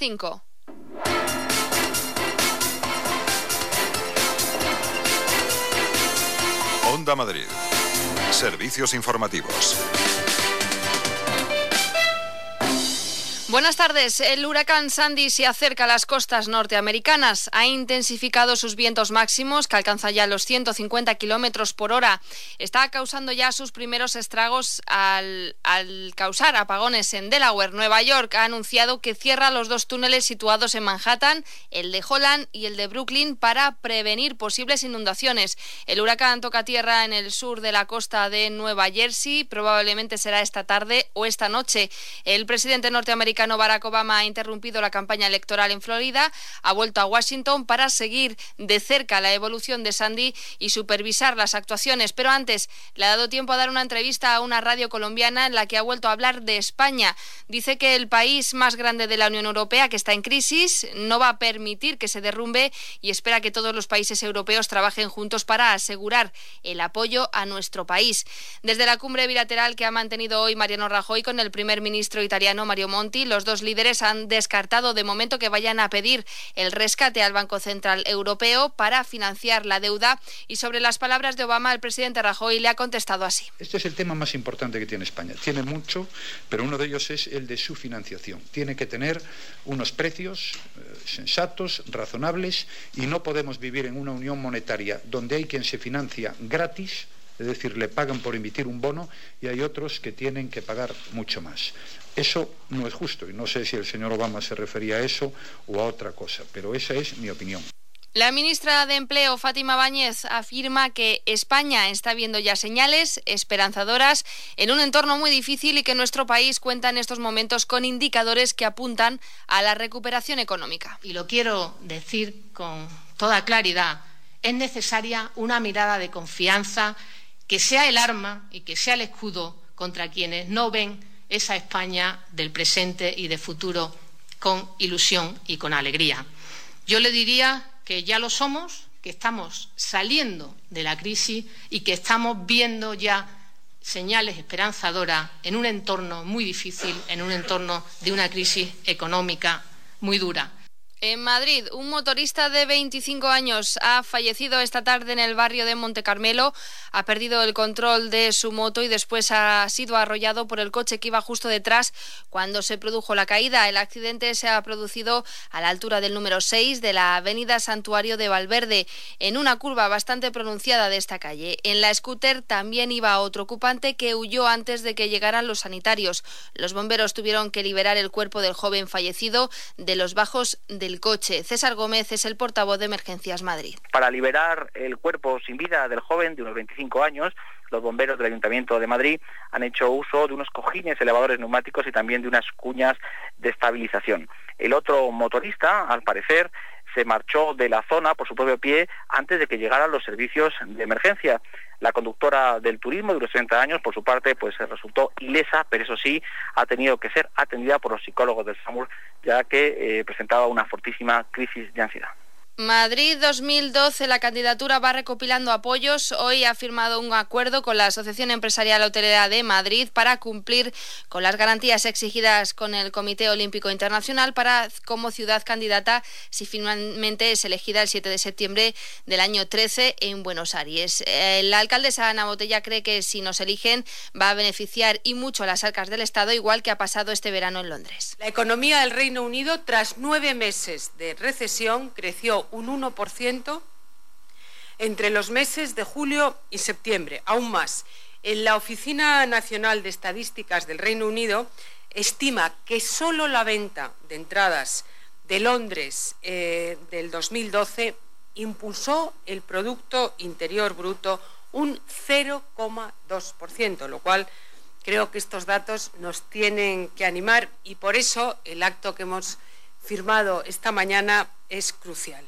5. Onda Madrid. Servicios informativos. Buenas tardes. El huracán Sandy se acerca a las costas norteamericanas. Ha intensificado sus vientos máximos, que alcanzan ya los 150 kilómetros por hora. Está causando ya sus primeros estragos al causar apagones en Delaware. Nueva York ha anunciado que cierra los 2 túneles situados en Manhattan, el de Holland y el de Brooklyn, para prevenir posibles inundaciones. El huracán toca tierra en el sur de la costa de Nueva Jersey. Probablemente será esta tarde o esta noche. El presidente norteamericano Barack Obama ha interrumpido la campaña electoral en Florida, ha vuelto a Washington para seguir de cerca la evolución de Sandy y supervisar las actuaciones. Pero antes le ha dado tiempo a dar una entrevista a una radio colombiana en la que ha vuelto a hablar de España. Dice que el país más grande de la Unión Europea, que está en crisis, no va a permitir que se derrumbe y espera que todos los países europeos trabajen juntos para asegurar el apoyo a nuestro país. Desde la cumbre bilateral que ha mantenido hoy Mariano Rajoy con el primer ministro italiano Mario Monti, los dos líderes han descartado de momento que vayan a pedir el rescate al Banco Central Europeo para financiar la deuda. Y sobre las palabras de Obama, el presidente Rajoy le ha contestado así. Este es el tema más importante que tiene España. Tiene mucho, pero uno de ellos es el de su financiación. Tiene que tener unos precios sensatos, razonables, y no podemos vivir en una unión monetaria donde hay quien se financia gratis, es decir, le pagan por emitir un bono, y hay otros que tienen que pagar mucho más. Eso no es justo, y no sé si el señor Obama se refería a eso o a otra cosa, pero esa es mi opinión. La ministra de Empleo, Fátima Báñez, afirma que España está viendo ya señales esperanzadoras en un entorno muy difícil y que nuestro país cuenta en estos momentos con indicadores que apuntan a la recuperación económica. Y lo quiero decir con toda claridad, es necesaria una mirada de confianza que sea el arma y que sea el escudo contra quienes no ven esa España del presente y de futuro con ilusión y con alegría. Yo le diría que ya lo somos, que estamos saliendo de la crisis y que estamos viendo ya señales esperanzadoras en un entorno muy difícil, en un entorno de una crisis económica muy dura. En Madrid, un motorista de 25 años ha fallecido esta tarde en el barrio de Montecarmelo. Ha perdido el control de su moto y después ha sido arrollado por el coche que iba justo detrás cuando se produjo la caída. El accidente se ha producido a la altura del número 6 de la avenida Santuario de Valverde, en una curva bastante pronunciada de esta calle. En la scooter también iba otro ocupante que huyó antes de que llegaran los sanitarios. Los bomberos tuvieron que liberar el cuerpo del joven fallecido de los bajos del coche. César Gómez es el portavoz de Emergencias Madrid. Para liberar el cuerpo sin vida del joven de unos 25 años, los bomberos del Ayuntamiento de Madrid han hecho uso de unos cojines elevadores neumáticos y también de unas cuñas de estabilización. El otro motorista, al parecer, se marchó de la zona por su propio pie antes de que llegaran los servicios de emergencia. La conductora del turismo de unos 30 años, por su parte, pues resultó ilesa, pero eso sí, ha tenido que ser atendida por los psicólogos del SAMUR, ya que presentaba una fortísima crisis de ansiedad. Madrid 2012, la candidatura va recopilando apoyos. Hoy ha firmado un acuerdo con la Asociación Empresarial Hotelera de Madrid para cumplir con las garantías exigidas con el Comité Olímpico Internacional para como ciudad candidata si finalmente es elegida el 7 de septiembre del año 13 en Buenos Aires. La alcaldesa Ana Botella cree que si nos eligen va a beneficiar y mucho a las arcas del Estado, igual que ha pasado este verano en Londres. La economía del Reino Unido, tras 9 meses de recesión, creció un 1% entre los meses de julio y septiembre, aún más. En la Oficina Nacional de Estadísticas del Reino Unido estima que solo la venta de entradas de Londres del 2012 impulsó el Producto Interior Bruto un 0,2%, lo cual creo que estos datos nos tienen que animar y por eso el acto que hemos firmado esta mañana es crucial.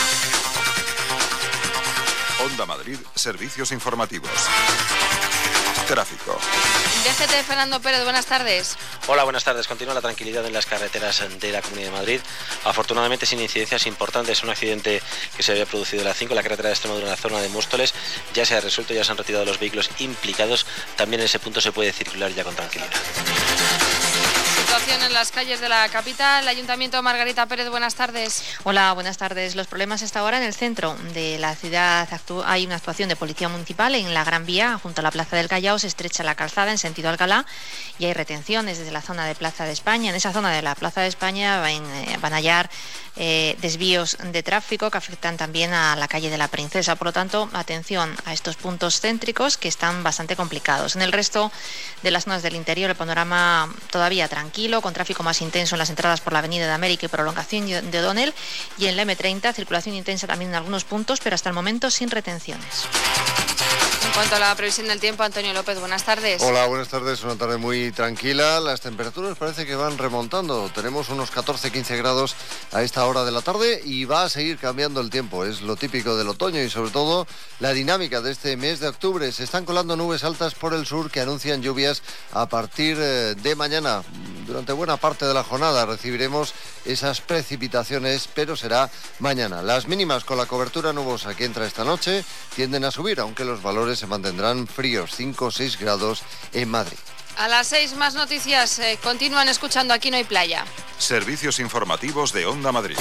Onda Madrid, servicios informativos. Tráfico. DGT, Fernando Pérez, buenas tardes. Hola, buenas tardes. Continúa la tranquilidad en las carreteras de la Comunidad de Madrid. Afortunadamente sin incidencias importantes. Un accidente que se había producido en la 5, la carretera de Extremadura, en la zona de Móstoles. Ya se ha resuelto, ya se han retirado los vehículos implicados. También en ese punto se puede circular ya con tranquilidad. congestión en las calles de la capital. Ayuntamiento, Margarita Pérez, buenas tardes. Hola, buenas tardes. Los problemas hasta ahora en el centro de la ciudad. Hay una actuación de policía municipal en la Gran Vía, junto a la Plaza del Callao. Se estrecha la calzada en sentido Alcalá y hay retenciones desde la zona de Plaza de España. En esa zona de la Plaza de España van a hallar desvíos de tráfico que afectan también a la calle de la Princesa. Por lo tanto, atención a estos puntos céntricos que están bastante complicados. En el resto de las zonas del interior, el panorama todavía tranquilo, con tráfico más intenso en las entradas por la Avenida de América y prolongación de O'Donnell, y en la M30 circulación intensa también en algunos puntos, pero hasta el momento sin retenciones. En cuanto a la previsión del tiempo, Antonio López, buenas tardes. Hola, buenas tardes. Una tarde muy tranquila. Las temperaturas parece que van remontando. Tenemos unos 14-15 grados a esta hora de la tarde y va a seguir cambiando el tiempo. Es lo típico del otoño y sobre todo la dinámica de este mes de octubre. Se están colando nubes altas por el sur que anuncian lluvias a partir de mañana. Durante buena parte de la jornada recibiremos esas precipitaciones, pero será mañana. Las mínimas con la cobertura nubosa que entra esta noche tienden a subir, aunque los valores se mantendrán fríos, 5 o 6 grados en Madrid. A las 6 más noticias. Continúan escuchando Aquí no hay playa. Servicios informativos de Onda Madrid.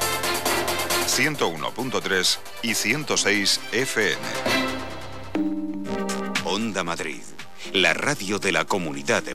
101.3 y 106 FM. Onda Madrid, la radio de la Comunidad de